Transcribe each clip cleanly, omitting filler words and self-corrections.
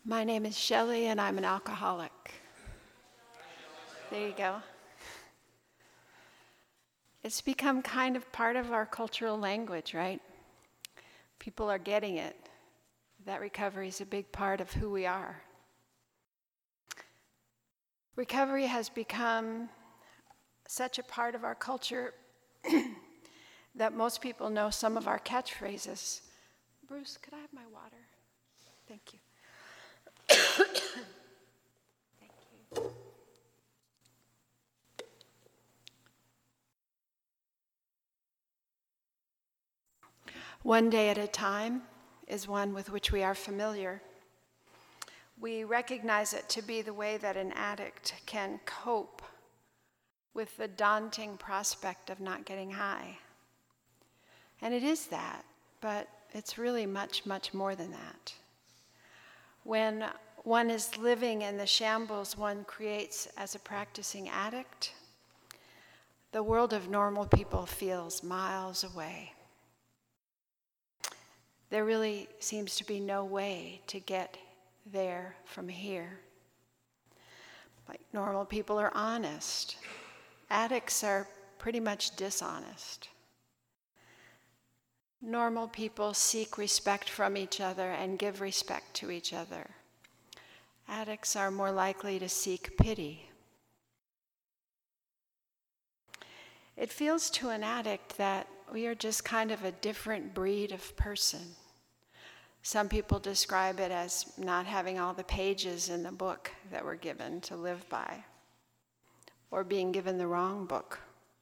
My name is Shelley, and I'm an alcoholic. There you go. It's become kind of part of our cultural language, right? People are getting it. That recovery is a big part of who we are. Recovery has become such a part of our culture that most people know some of our catchphrases. Bruce, could I have my water? Thank you. Thank you. One day at a time is one with which we are familiar. We recognize it to be the way that an addict can cope with the daunting prospect of not getting high. And it is that, but it's really much, much more than that. When one is living in the shambles one creates as a practicing addict, the world of normal people feels miles away. There really seems to be no way to get there from here. Like normal people are honest. Addicts are pretty much dishonest. Normal people seek respect from each other and give respect to each other. Addicts are more likely to seek pity. It feels to an addict that we are just kind of a different breed of person. Some people describe it as not having all the pages in the book that we're given to live by, or being given the wrong book.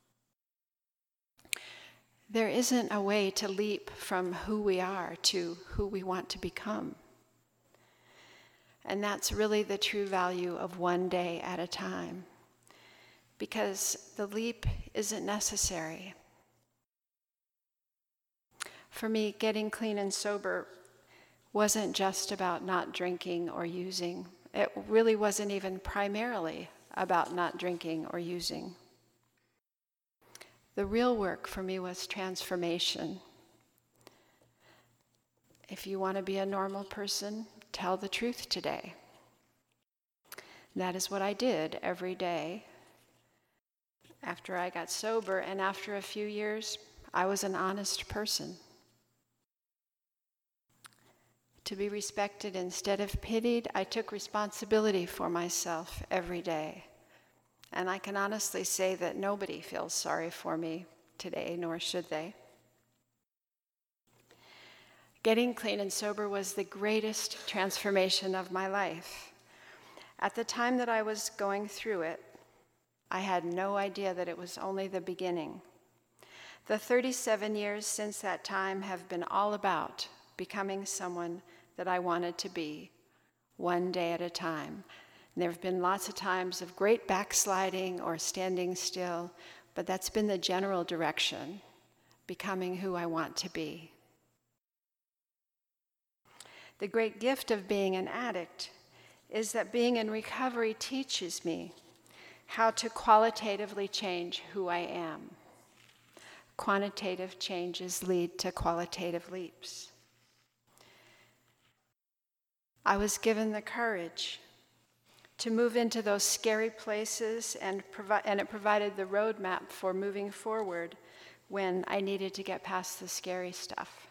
There isn't a way to leap from who we are to who we want to become. And that's really the true value of one day at a time, because the leap isn't necessary. For me, getting clean and sober wasn't just about not drinking or using. It really wasn't even primarily about not drinking or using. The real work for me was transformation. If you want to be a normal person, tell the truth today. That is what I did every day. After I got sober, and after a few years, I was an honest person. To be respected instead of pitied, I took responsibility for myself every day. And I can honestly say that nobody feels sorry for me today, nor should they. Getting clean and sober was the greatest transformation of my life. At the time that I was going through it, I had no idea that it was only the beginning. The 37 years since that time have been all about becoming someone that I wanted to be, one day at a time. And there have been lots of times of great backsliding or standing still, but that's been the general direction, becoming who I want to be. The great gift of being an addict is that being in recovery teaches me how to qualitatively change who I am. Quantitative changes lead to qualitative leaps. I was given the courage to move into those scary places, and it provided the roadmap for moving forward when I needed to get past the scary stuff.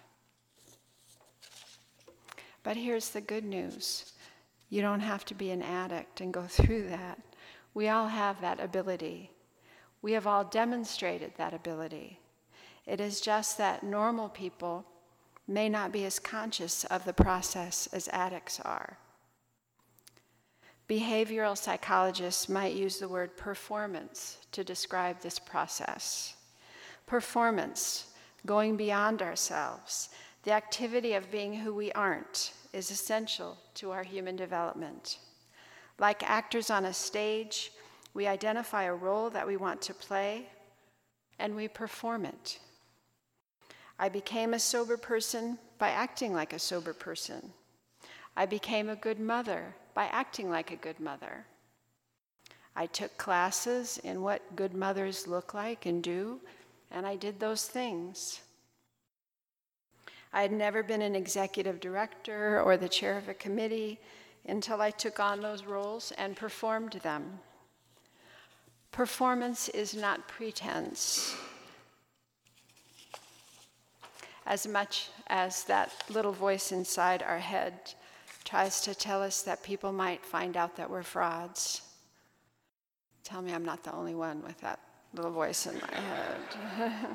But here's the good news. You don't have to be an addict and go through that. We all have that ability. We have all demonstrated that ability. It is just that normal people may not be as conscious of the process as addicts are. Behavioral psychologists might use the word performance to describe this process. Performance, going beyond ourselves, the activity of being who we aren't, is essential to our human development. Like actors on a stage, we identify a role that we want to play, and we perform it. I became a sober person by acting like a sober person. I became a good mother by acting like a good mother. I took classes in what good mothers look like and do, and I did those things. I had never been an executive director or the chair of a committee, until I took on those roles and performed them. Performance is not pretense, as much as that little voice inside our head tries to tell us that people might find out that we're frauds. Tell me I'm not the only one with that little voice in my head.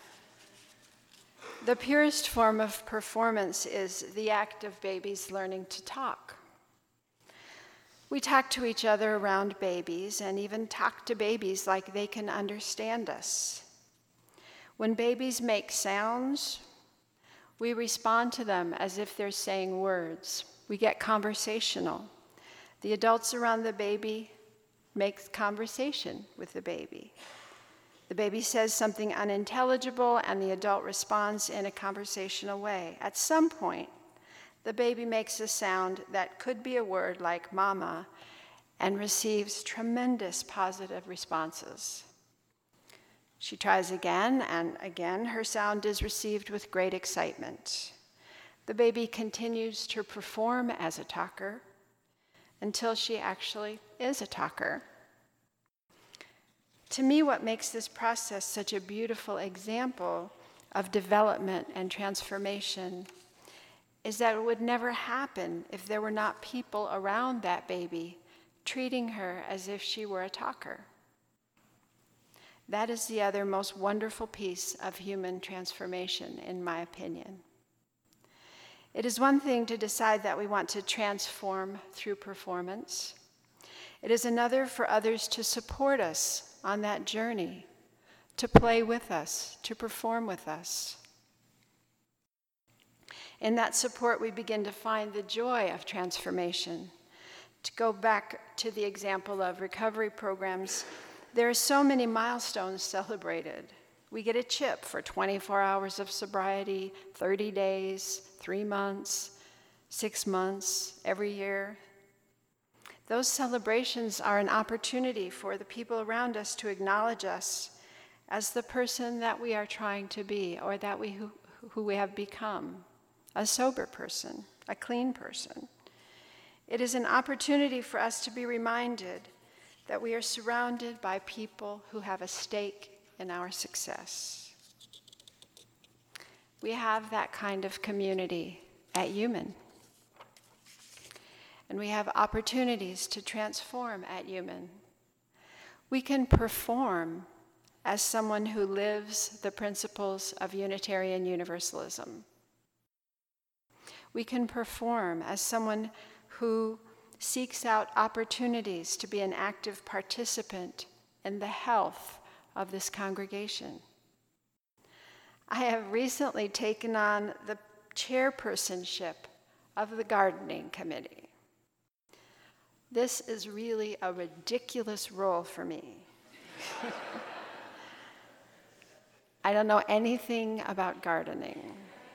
The purest form of performance is the act of babies learning to talk. We talk to each other around babies and even talk to babies like they can understand us. When babies make sounds, we respond to them as if they're saying words. We get conversational. The adults around the baby make conversation with the baby. The baby says something unintelligible, and the adult responds in a conversational way. At some point, the baby makes a sound that could be a word like mama and receives tremendous positive responses. She tries again, and again, her sound is received with great excitement. The baby continues to perform as a talker until she actually is a talker. To me, what makes this process such a beautiful example of development and transformation is that it would never happen if there were not people around that baby treating her as if she were a talker. That is the other most wonderful piece of human transformation, in my opinion. It is one thing to decide that we want to transform through performance. It is another for others to support us on that journey, to play with us, to perform with us. In that support, we begin to find the joy of transformation. To go back to the example of recovery programs, there are so many milestones celebrated. We get a chip for 24 hours of sobriety, 30 days, 3 months, 6 months, every year. Those celebrations are an opportunity for the people around us to acknowledge us as the person that we are trying to be, or that who we have become, a sober person, a clean person. It is an opportunity for us to be reminded that we are surrounded by people who have a stake in our success. We have that kind of community at Human. And we have opportunities to transform at Human. We can perform as someone who lives the principles of Unitarian Universalism. We can perform as someone who seeks out opportunities to be an active participant in the health of this congregation. I have recently taken on the chairpersonship of the gardening committee. This is really a ridiculous role for me. I don't know anything about gardening.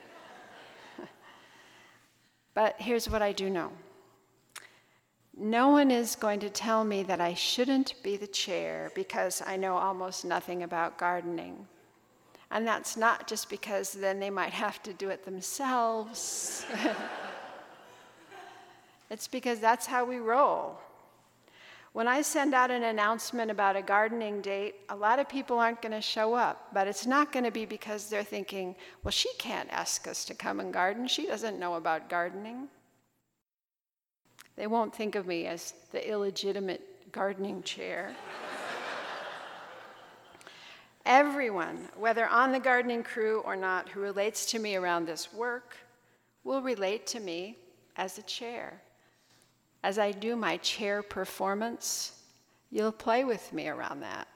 But here's what I do know. No one is going to tell me that I shouldn't be the chair because I know almost nothing about gardening. And that's not just because then they might have to do it themselves. It's because that's how we roll. When I send out an announcement about a gardening date, a lot of people aren't going to show up, but it's not going to be because they're thinking, well, she can't ask us to come and garden. She doesn't know about gardening. They won't think of me as the illegitimate gardening chair. Everyone, whether on the gardening crew or not, who relates to me around this work, will relate to me as a chair. As I do my chair performance, you'll play with me around that.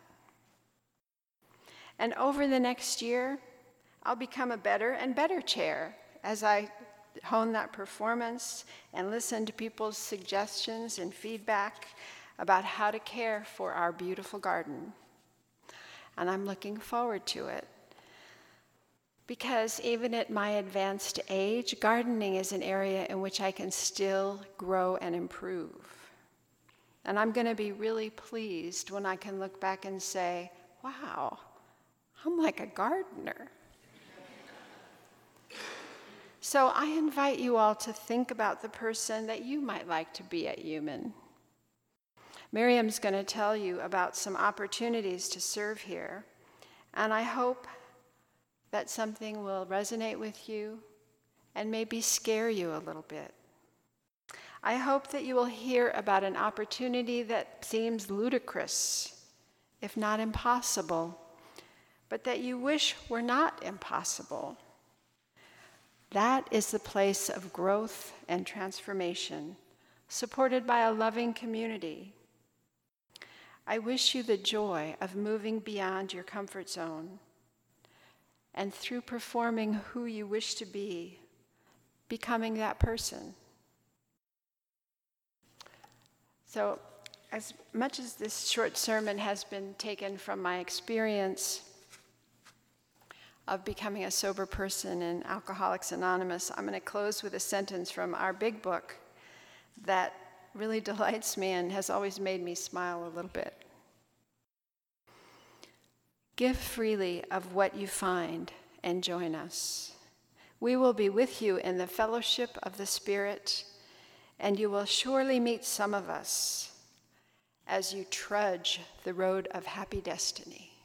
And over the next year, I'll become a better and better chair as I hone that performance and listen to people's suggestions and feedback about how to care for our beautiful garden. And I'm looking forward to it. Because even at my advanced age, gardening is an area in which I can still grow and improve. And I'm going to be really pleased when I can look back and say, wow, I'm like a gardener. So I invite you all to think about the person that you might like to be at UUMAN. Miriam's going to tell you about some opportunities to serve here, and I hope that something will resonate with you and maybe scare you a little bit. I hope that you will hear about an opportunity that seems ludicrous, if not impossible, but that you wish were not impossible. That is the place of growth and transformation, supported by a loving community. I wish you the joy of moving beyond your comfort zone, and through performing who you wish to be, becoming that person. So, as much as this short sermon has been taken from my experience of becoming a sober person in Alcoholics Anonymous, I'm going to close with a sentence from our big book that really delights me and has always made me smile a little bit. Give freely of what you find and join us. We will be with you in the fellowship of the Spirit, and you will surely meet some of us as you trudge the road of happy destiny.